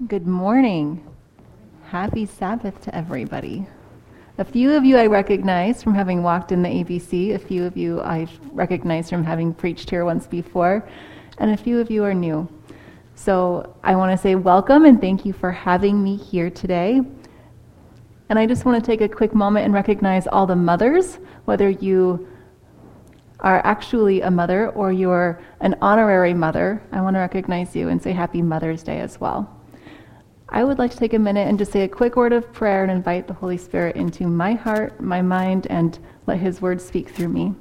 Good morning. Happy Sabbath to everybody. A few of you I recognize from having walked in the ABC, a few of you I recognize from having preached here once before, and a few of you are new. So I want to say welcome and thank you for having me here today. And I just want to take a quick moment and recognize all the mothers, whether you are actually a mother or you're an honorary mother. I want to recognize you and say Happy Mother's Day as well. I would like to take a minute and just say a quick word of prayer and invite the Holy Spirit into my heart, my mind, and let His word speak through me.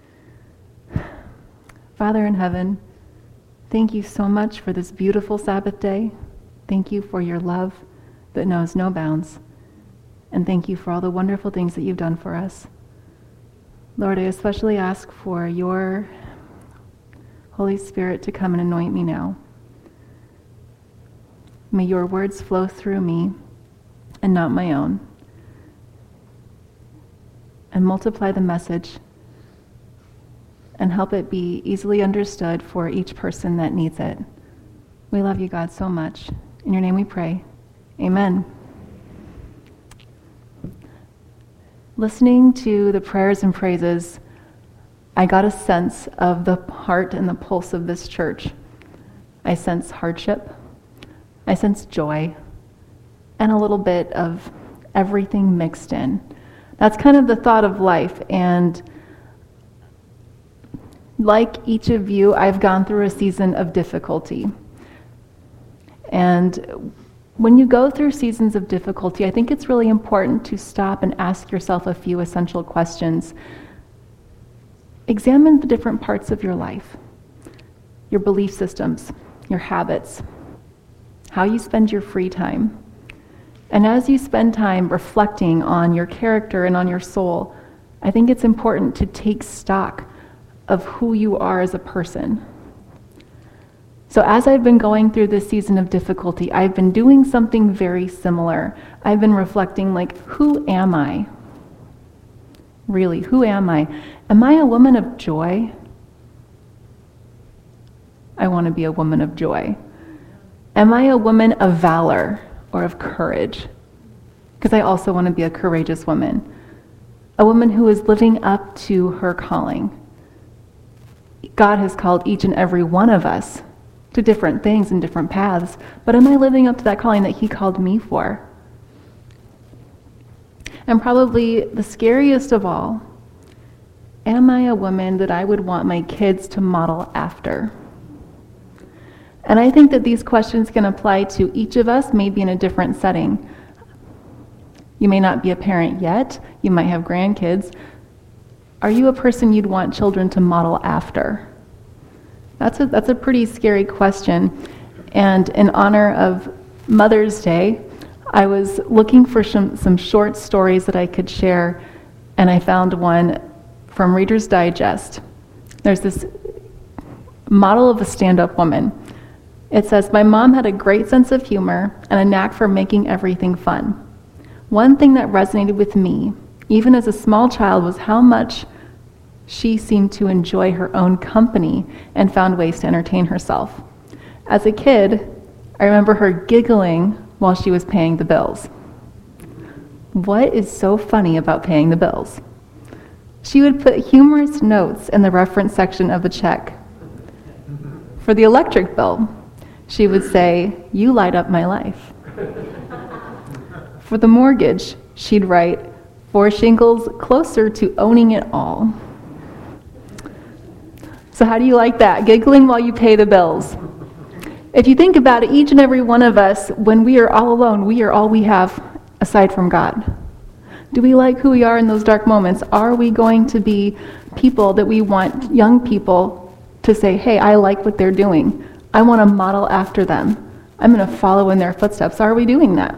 Father in heaven, thank you so much for this beautiful Sabbath day. Thank you for your love that knows no bounds. And thank you for all the wonderful things that you've done for us. Lord, I especially ask for your Holy Spirit to come and anoint me now. May your words flow through me and not my own. And multiply the message and help it be easily understood for each person that needs it. We love you, God, so much. In your name we pray. Amen. Listening to the prayers and praises, I got a sense of the heart and the pulse of this church. I sense hardship. I sense joy and a little bit of everything mixed in. That's kind of the thought of life. And like each of you, I've gone through a season of difficulty. And when you go through seasons of difficulty, I think it's really important to stop and ask yourself a few essential questions. Examine the different parts of your life, your belief systems, your habits, how you spend your free time. And as you spend time reflecting on your character and on your soul, I think it's important to take stock of who you are as a person. So as I've been going through this season of difficulty, I've been doing something very similar. I've been reflecting, like, who am I? Really, who am I? Am I a woman of joy? I want to be a woman of joy. Am I a woman of valor or of courage? Because I also want to be a courageous woman. A woman who is living up to her calling. God has called each and every one of us to different things and different paths, but am I living up to that calling that He called me for? And probably the scariest of all, am I a woman that I would want my kids to model after? And I think that these questions can apply to each of us, maybe in a different setting. You may not be a parent yet. You might have grandkids. Are you a person you'd want children to model after? That's a pretty scary question. And in honor of Mother's Day, I was looking for some short stories that I could share, and I found one from Reader's Digest. There's this model of a stand-up woman. It says, "My mom had a great sense of humor and a knack for making everything fun. One thing that resonated with me, even as a small child, was how much she seemed to enjoy her own company and found ways to entertain herself. As a kid, I remember her giggling while she was paying the bills." What is so funny about paying the bills? She would put humorous notes in the reference section of the check. For the electric bill, she would say, "You light up my life." For the mortgage, she'd write, "4 shingles closer to owning it all." So how do you like that? Giggling while you pay the bills. If you think about it, each and every one of us, when we are all alone, we are all we have aside from God. Do we like who we are in those dark moments? Are we going to be people that we want young people to say, "Hey, I like what they're doing. I want to model after them. I'm going to follow in their footsteps"? Are we doing that?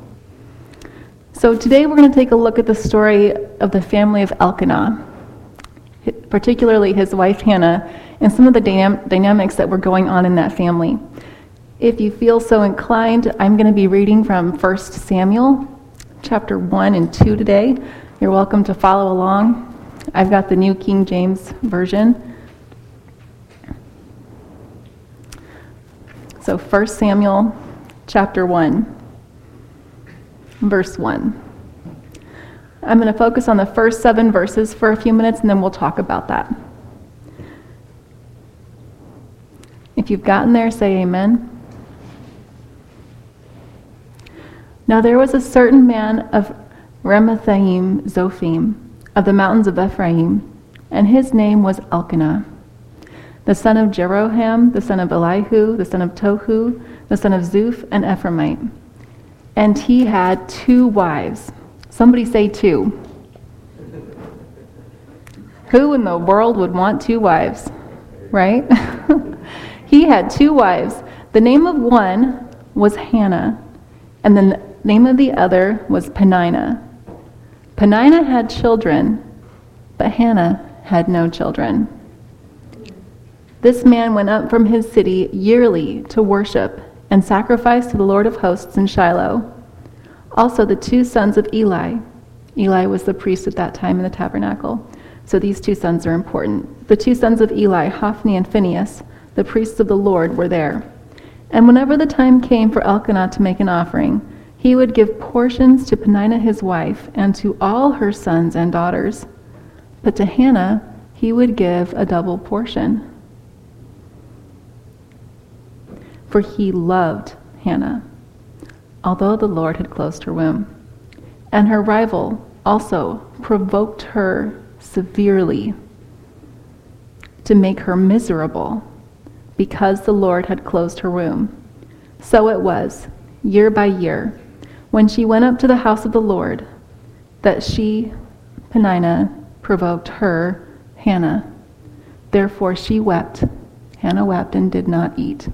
So today we're going to take a look at the story of the family of Elkanah, particularly his wife Hannah, and some of the dynamics that were going on in that family. If you feel so inclined, I'm going to be reading from 1 Samuel, chapter 1 and 2 today. You're welcome to follow along. I've got the New King James Version. So 1 Samuel chapter 1, verse 1. I'm going to focus on the first 7 verses for a few minutes, and then we'll talk about that. If you've gotten there, say amen. Now there was a certain man of Ramathaim Zophim, of the mountains of Ephraim, and his name was Elkanah, the son of Jeroham, the son of Elihu, the son of Tohu, the son of Zuph, an Ephraimite. And he had 2 wives. Somebody say 2. Who in the world would want 2 wives, right? He had 2 wives. The name of one was Hannah, and the name of the other was Peninnah. Peninnah had children, but Hannah had no children. This man went up from his city yearly to worship and sacrifice to the Lord of hosts in Shiloh. Also the 2 sons of Eli. Eli was the priest at that time in the tabernacle. So these 2 sons are important. The 2 sons of Eli, Hophni and Phinehas, the priests of the Lord, were there. And whenever the time came for Elkanah to make an offering, he would give portions to Peninnah his wife and to all her sons and daughters. But to Hannah he would give a double portion. For he loved Hannah, although the Lord had closed her womb. And her rival also provoked her severely to make her miserable, because the Lord had closed her womb. So it was, year by year, when she went up to the house of the Lord, that she, Peninnah, provoked her, Hannah. Therefore she wept. Hannah wept and did not eat.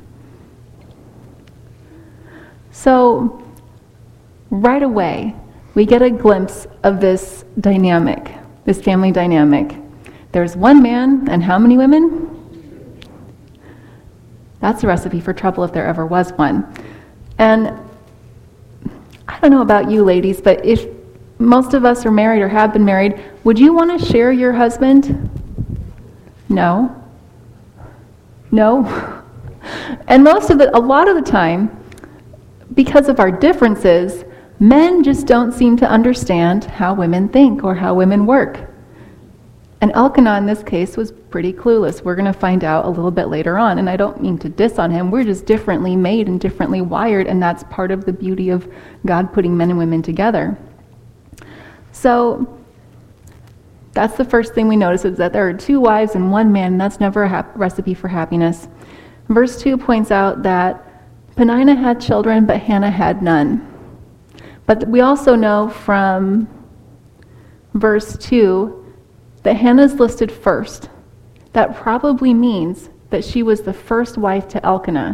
So, right away, we get a glimpse of this dynamic, this family dynamic. There's one man and how many women? That's a recipe for trouble if there ever was one. And I don't know about you ladies, but if most of us are married or have been married, would you want to share your husband? No. No. And a lot of the time, because of our differences, men just don't seem to understand how women think or how women work. And Elkanah in this case was pretty clueless. We're going to find out a little bit later on, and I don't mean to diss on him. We're just differently made and differently wired, and that's part of the beauty of God putting men and women together. So that's the first thing we notice, is that there are 2 wives and 1 man, and that's never a recipe for happiness. Verse 2 points out that Peninnah had children, but Hannah had none. But we also know from verse 2 that Hannah's listed first. That probably means that she was the first wife to Elkanah.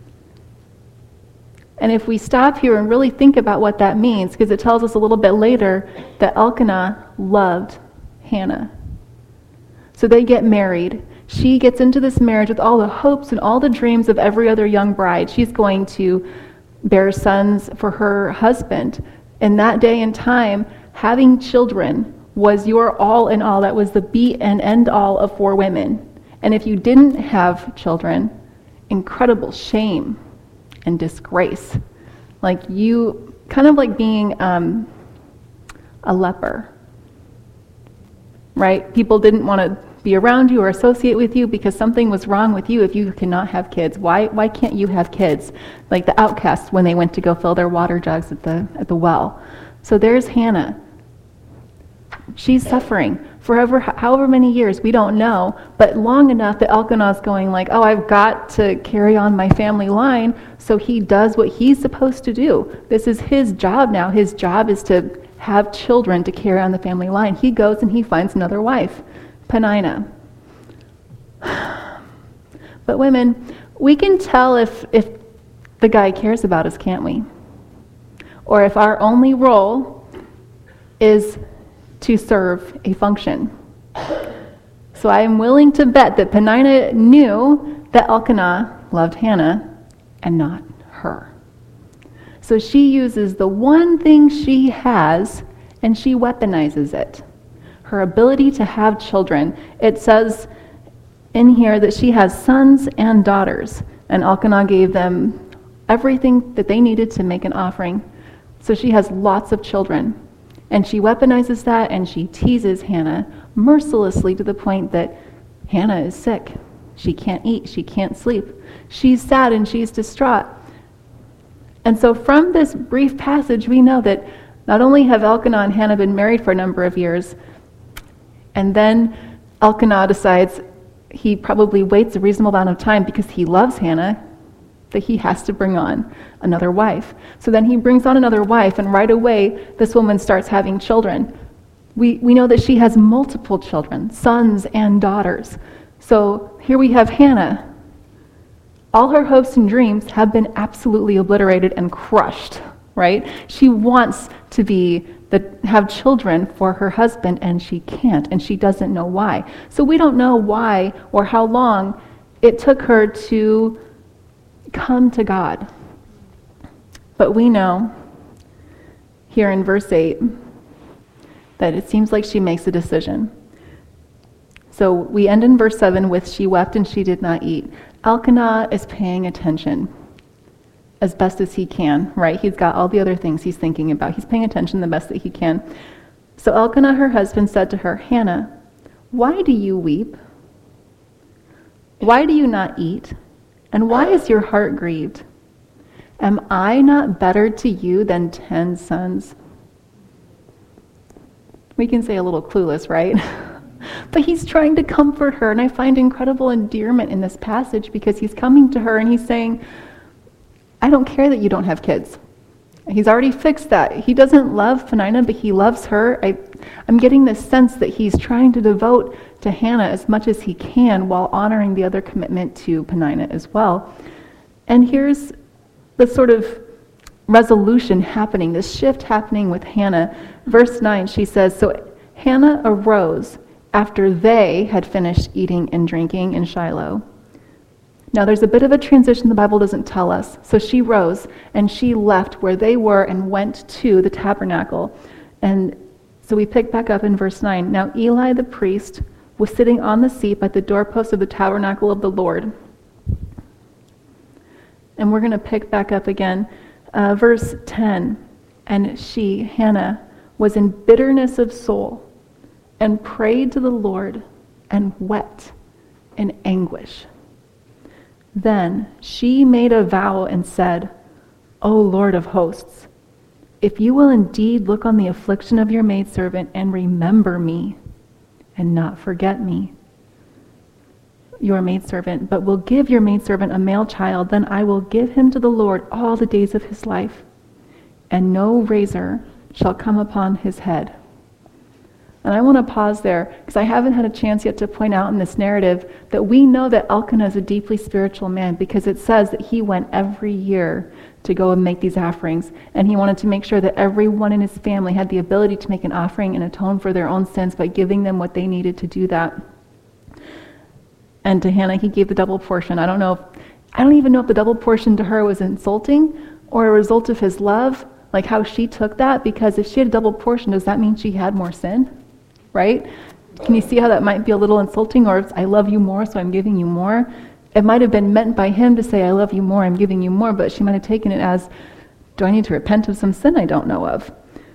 And if we stop here and really think about what that means, because it tells us a little bit later that Elkanah loved Hannah. So they get married. She gets into this marriage with all the hopes and all the dreams of every other young bride. She's going to bear sons for her husband. In that day and time, having children was your all in all. That was the be and end all of 4 women. And if you didn't have children, incredible shame and disgrace. Like you, kind of like being a leper, right? People didn't want to be around you or associate with you because something was wrong with you if you cannot have kids. Why can't you have kids? Like the outcasts when they went to go fill their water jugs at the well. So there's Hannah. She's suffering forever, however many years, we don't know, but long enough that Elkanah's going like, oh, I've got to carry on my family line, so he does what he's supposed to do. This is his job now. His job is to have children to carry on the family line. He goes and he finds another wife, Peninnah. But women, we can tell if the guy cares about us, can't we? Or if our only role is to serve a function. So I am willing to bet that Peninnah knew that Elkanah loved Hannah and not her. So she uses the one thing she has and she weaponizes it. Her ability to have children. It says in here that she has sons and daughters, and Elkanah gave them everything that they needed to make an offering. So she has lots of children. And she weaponizes that, and she teases Hannah mercilessly to the point that Hannah is sick. She can't eat. She can't sleep. She's sad and she's distraught. And so from this brief passage, we know that not only have Elkanah and Hannah been married for a number of years, and then Elkanah decides he probably waits a reasonable amount of time because he loves Hannah, that he has to bring on another wife. So then he brings on another wife, and right away, this woman starts having children. We know that she has multiple children, sons and daughters. So here we have Hannah. All her hopes and dreams have been absolutely obliterated and crushed, right? She wants to have children for her husband, and she can't, and she doesn't know why. So we don't know why or how long it took her to come to God. But we know here in verse 8 that it seems like she makes a decision. So we end in verse 7 with, she wept and she did not eat. Elkanah is paying attention as best as he can, right? He's got all the other things he's thinking about. He's paying attention the best that he can. So Elkanah, her husband, said to her, Hannah, why do you weep? Why do you not eat? And why is your heart grieved? Am I not better to you than 10 sons? We can say a little clueless, right? But he's trying to comfort her, and I find incredible endearment in this passage because he's coming to her and he's saying, I don't care that you don't have kids. He's already fixed that. He doesn't love Peninnah, but he loves her. I'm getting this sense that he's trying to devote to Hannah as much as he can while honoring the other commitment to Peninnah as well. And here's the sort of resolution happening, this shift happening with Hannah. Verse 9, she says, so Hannah arose after they had finished eating and drinking in Shiloh. Now there's a bit of a transition the Bible doesn't tell us. So she rose and she left where they were and went to the tabernacle. And so we pick back up in verse 9. Now Eli the priest was sitting on the seat by the doorpost of the tabernacle of the Lord. And we're going to pick back up again. Verse 10. And she, Hannah, was in bitterness of soul and prayed to the Lord and wept in anguish. Then she made a vow and said, O Lord of hosts, if you will indeed look on the affliction of your maidservant and remember me and not forget me, your maidservant, but will give your maidservant a male child, then I will give him to the Lord all the days of his life, and no razor shall come upon his head. And I want to pause there because I haven't had a chance yet to point out in this narrative that we know that Elkanah is a deeply spiritual man because it says that he went every year to go and make these offerings, and he wanted to make sure that everyone in his family had the ability to make an offering and atone for their own sins by giving them what they needed to do that. And to Hannah, he gave the double portion. I don't even know if the double portion to her was insulting or a result of his love, like how she took that, because if she had a double portion, does that mean she had more sin? Right? Can you see how that might be a little insulting? Or I love you more, so I'm giving you more. It might have been meant by him to say, I love you more, I'm giving you more, but she might have taken it as, do I need to repent of some sin I don't know of?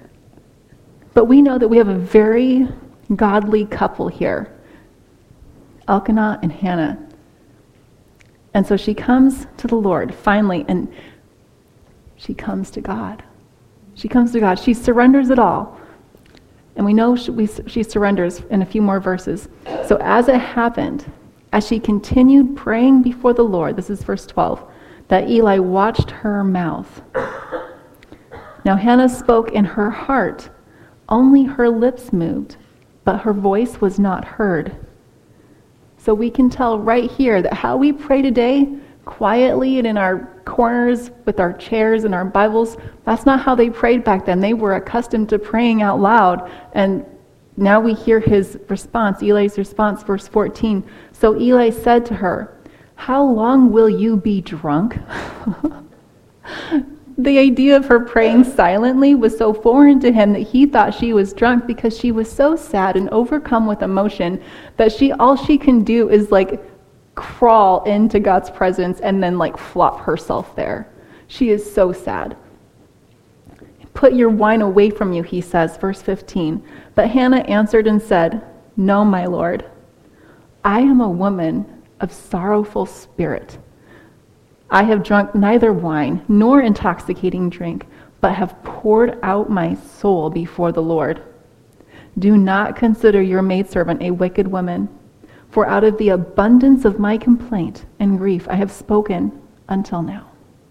But we know that we have a very godly couple here, Elkanah and Hannah. And so she comes to the Lord, finally, and she comes to God. She comes to God. She surrenders it all. And we know she surrenders in a few more verses. So as it happened, as she continued praying before the Lord, this is verse 12, that Eli watched her mouth. Now Hannah spoke in her heart. Only her lips moved, but her voice was not heard. So we can tell right here that how we pray today, quietly and in our corners with our chairs and our Bibles, that's not how they prayed back then. They were accustomed to praying out loud. And now we hear his response, Eli's response, verse 14. So Eli said to her, how long will you be drunk? The idea of her praying silently was so foreign to him that he thought she was drunk because she was so sad and overcome with emotion that all she can do is like crawl into God's presence and then like flop herself there. She is so sad. Put your wine away from you, he says, verse 15. But Hannah answered and said, No, my Lord. I am a woman of sorrowful spirit. I have drunk neither wine nor intoxicating drink, but have poured out my soul before the Lord. Do not consider your maidservant a wicked woman, for out of the abundance of my complaint and grief I have spoken until now.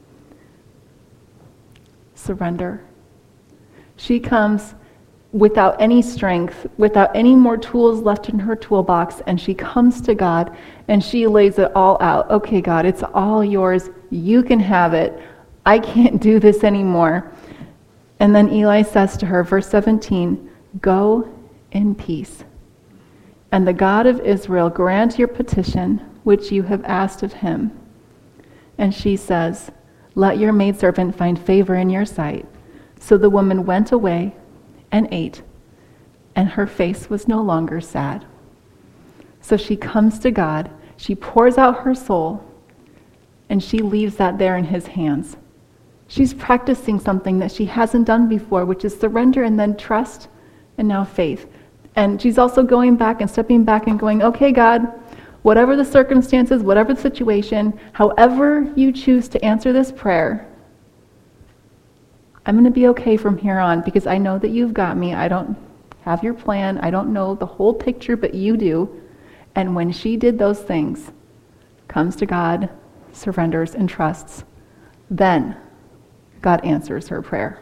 Surrender. She comes without any strength, without any more tools left in her toolbox, and she comes to God and she lays it all out. Okay, God, it's all yours. You can have it. I can't do this anymore. And then Eli says to her, verse 17, Go in peace. And the God of Israel grant your petition, which you have asked of him. And she says, Let your maidservant find favor in your sight. So the woman went away and ate, and her face was no longer sad. So she comes to God, she pours out her soul, and she leaves that there in his hands. She's practicing something that she hasn't done before, which is surrender and then trust and now faith. And she's also going back and stepping back and going, okay, God, whatever the circumstances, whatever the situation, however you choose to answer this prayer, I'm going to be okay from here on because I know that you've got me. I don't have your plan. I don't know the whole picture, but you do. And when she did those things, comes to God, surrenders and trusts, then God answers her prayer.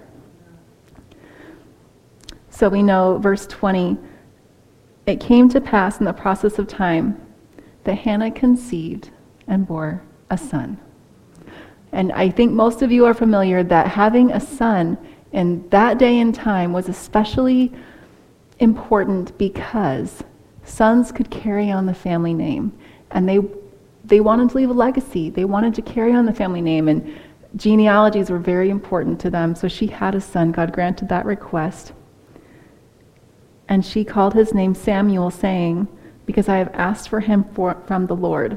So we know, verse 20, it came to pass in the process of time that Hannah conceived and bore a son. And I think most of you are familiar that having a son in that day and time was especially important because sons could carry on the family name. And they wanted to leave a legacy. They wanted to carry on the family name, and genealogies were very important to them. So she had a son. God granted that request. And she called his name Samuel, saying, Because I have asked for him from the Lord.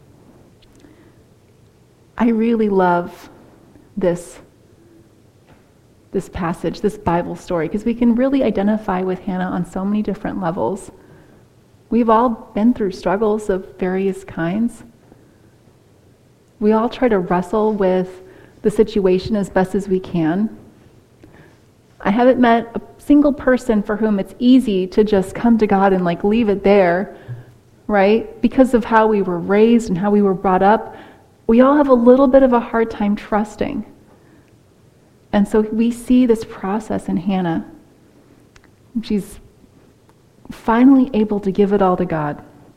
I really love this passage, this Bible story, because we can really identify with Hannah on so many different levels. We've all been through struggles of various kinds. We all try to wrestle with the situation as best as we can. I haven't met a single person for whom it's easy to just come to God and leave it there, right? Because of how we were raised and how we were brought up. We all have a little bit of a hard time trusting. And so we see this process in Hannah. She's finally able to give it all to God.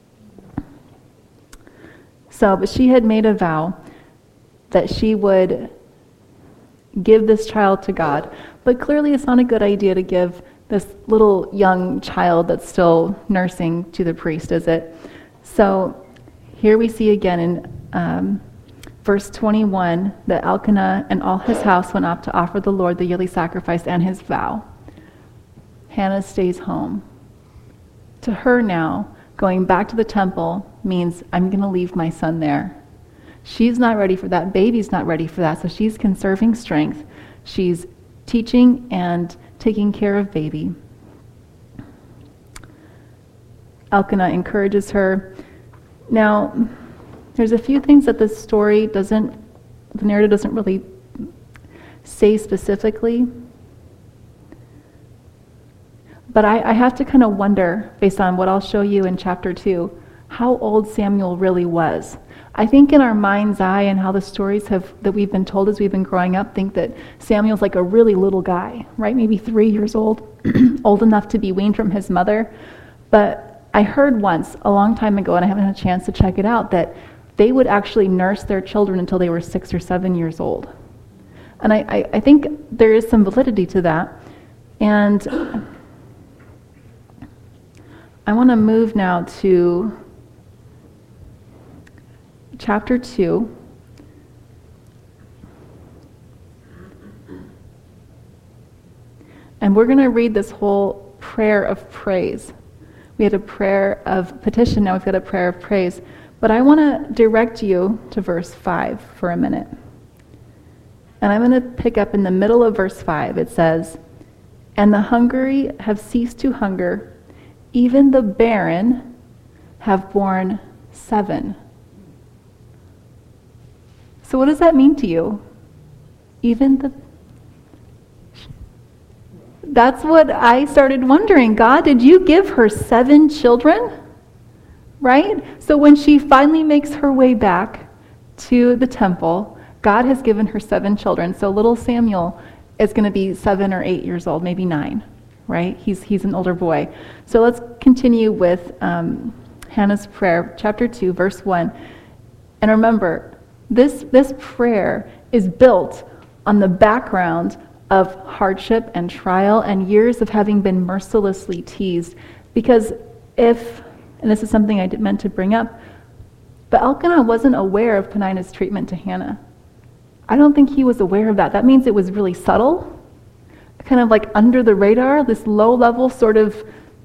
But she had made a vow that she would give this child to God. But clearly it's not a good idea to give this little young child that's still nursing to the priest, is it? So here we see again in verse 21 that Elkanah and all his house went up to offer the Lord the yearly sacrifice and his vow. Hannah stays home. To her now, going back to the temple means I'm going to leave my son there. She's not ready for that. Baby's not ready for that. So she's conserving strength. She's teaching and taking care of baby. Elkanah encourages her. Now, there's a few things that this story the narrative doesn't really say specifically. But I have to kind of wonder, based on what I'll show you in chapter 2, how old Samuel really was. I think in our mind's eye and how the stories that we've been told as we've been growing up, think that Samuel's like a really little guy, right? Maybe 3 years old, old enough to be weaned from his mother. But I heard once, a long time ago, and I haven't had a chance to check it out, that they would actually nurse their children until they were 6 or 7 years old. And I think there is some validity to that. And I want to move now to chapter 2. And we're going to read this whole prayer of praise. We had a prayer of petition, now we've got a prayer of praise. But I want to direct you to verse 5 for a minute. And I'm going to pick up in the middle of verse 5. It says, "And the hungry have ceased to hunger, even the barren have borne 7." So what does that mean to you? That's what I started wondering. God, did you give her 7 children? Right? So when she finally makes her way back to the temple, God has given her 7 children. So little Samuel is going to be 7 or 8 years old, maybe 9, right? He's an older boy. So let's continue with Hannah's prayer, chapter 2, verse 1. And remember, this prayer is built on the background of hardship and trial and years of having been mercilessly teased. Because and this is something I meant to bring up, but Elkanah wasn't aware of Peninnah's treatment to Hannah. I don't think he was aware of that. That means it was really subtle, kind of like under the radar, this low-level sort of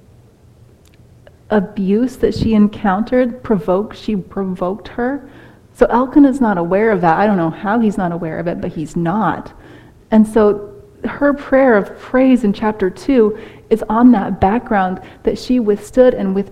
abuse that she encountered, she provoked her. So Elkanah's not aware of that. I don't know how he's not aware of it, but he's not. And so her prayer of praise in chapter 2 is on that background that she withstood and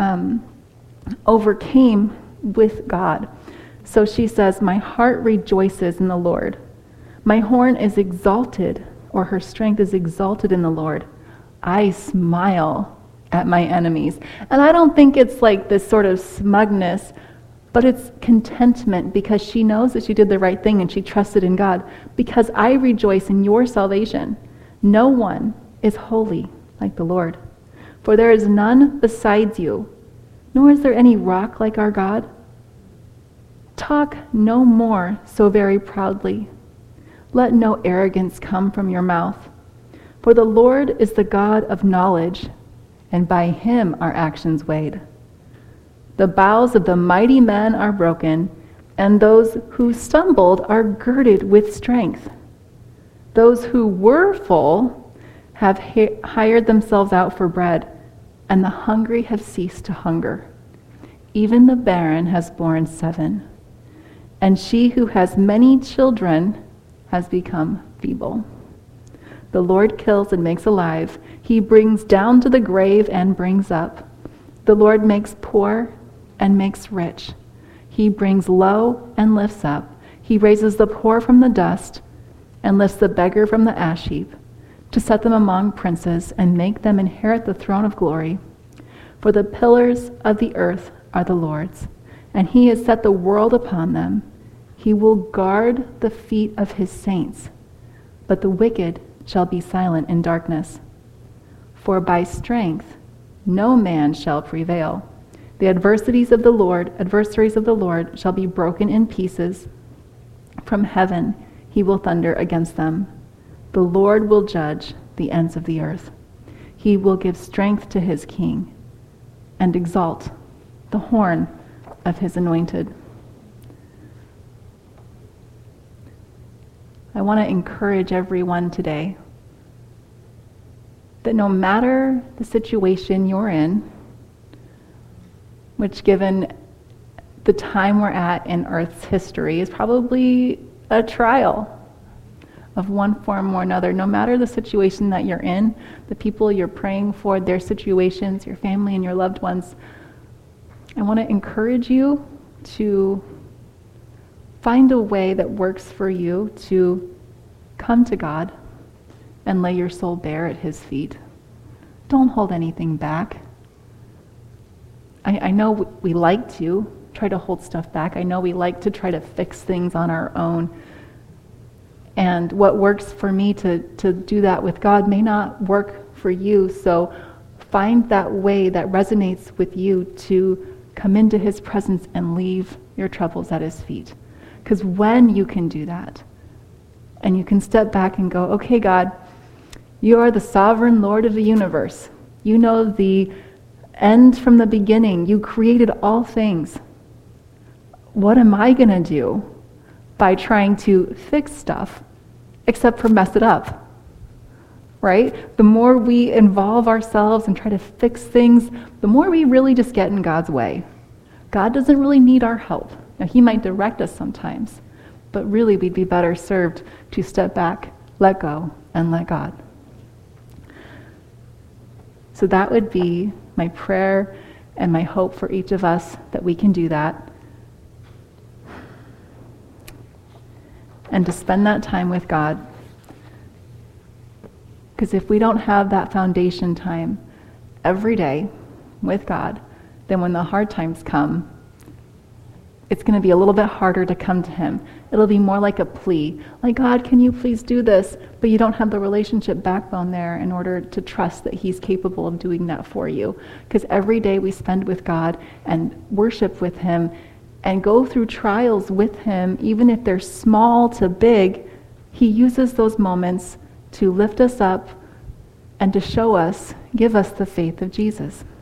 overcame with God. So she says, "My heart rejoices in the Lord. My horn is exalted," or her strength is exalted in the Lord. "I smile at my enemies." And I don't think it's like this sort of smugness, but it's contentment because she knows that she did the right thing and she trusted in God. "Because I rejoice in your salvation. No one is holy like the Lord. For there is none besides you, nor is there any rock like our God. Talk no more so very proudly. Let no arrogance come from your mouth. For the Lord is the God of knowledge, and by him are actions weighed. The bows of the mighty men are broken, and those who stumbled are girded with strength. Those who were full have hired themselves out for bread, and the hungry have ceased to hunger. Even the barren has borne 7, and she who has many children has become feeble. The Lord kills and makes alive. He brings down to the grave and brings up. The Lord makes poor and makes rich. He brings low and lifts up. He raises the poor from the dust and lifts the beggar from the ash heap, to set them among princes and make them inherit the throne of glory. For the pillars of the earth are the Lord's, and he has set the world upon them. He will guard the feet of his saints, but the wicked shall be silent in darkness. For by strength no man shall prevail. The adversaries of the Lord shall be broken in pieces. From heaven he will thunder against them. The Lord will judge the ends of the earth. He will give strength to his king and exalt the horn of his anointed. I want to encourage everyone today that no matter the situation you're in, which given the time we're at in Earth's history is probably a trial of one form or another, no matter the situation that you're in, the people you're praying for, their situations, your family and your loved ones, I want to encourage you to find a way that works for you to come to God and lay your soul bare at his feet. Don't hold anything back. I know we like to try to hold stuff back. I know we like to try to fix things on our own. And what works for me to do that with God may not work for you. So find that way that resonates with you to come into his presence and leave your troubles at his feet. Because when you can do that, and you can step back and go, okay, God, you are the sovereign Lord of the universe. You know the end from the beginning. You created all things. What am I going to do by trying to fix stuff except for mess it up? Right? The more we involve ourselves and try to fix things, the more we really just get in God's way. God doesn't really need our help. Now, he might direct us sometimes, but really we'd be better served to step back, let go, and let God. So that would be my prayer and my hope for each of us, that we can do that. And to spend that time with God. Because if we don't have that foundation time every day with God, then when the hard times come, it's going to be a little bit harder to come to him. It'll be more like a plea, like, God, can you please do this? But you don't have the relationship backbone there in order to trust that he's capable of doing that for you. Because every day we spend with God and worship with him and go through trials with him, even if they're small to big, he uses those moments to lift us up and to show us, give us the faith of Jesus.